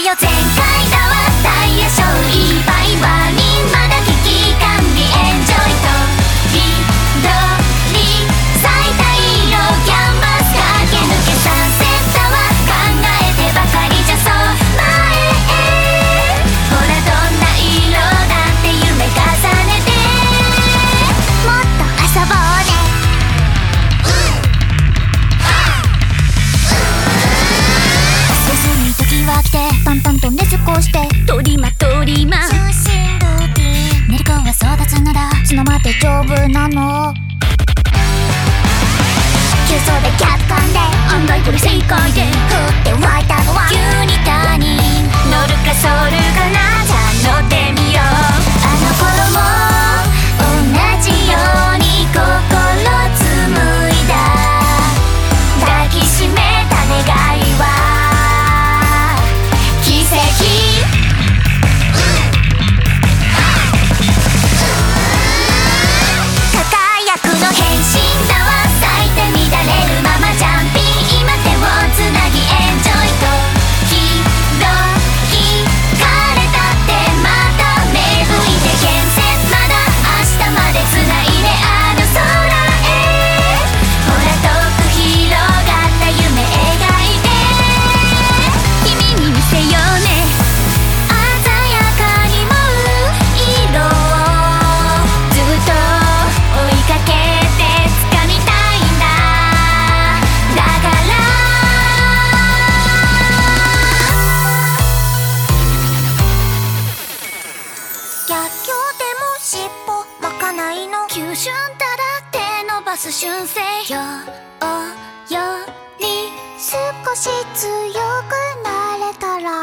よ全開だわダイヤショーいっぱいワーニングまだ危機管理エンジョイとりどり咲いた色キャンバス駆け抜けサンセットは考えてばかりじゃそう前へほらどんな色だって夢重ねてもっと遊ぼうねせずに時は来てトントンとねずこしてトリマトリマ中心ルーティン寝る子は育つのだ角まで丈夫なの急走で逆感で案外これ正解で降って湧いたのは急に他人乗るかソルかなじゃあ乗ってみようあの頃も同じように心紡いだ抱きしめた願いは奇跡輝くの変身だわ咲いて乱れるままジャンピン今手をつなぎエンジョイとひどい枯れたってまた芽吹いて建設まだ明日までつないであの空へほら遠く広がった夢描いて君に見せようね鮮やかに舞う色をずっと追いかけて掴みたいんだだから逆境でも尻尾まかないの急峻だらって伸ばす習性より少し強くなれたら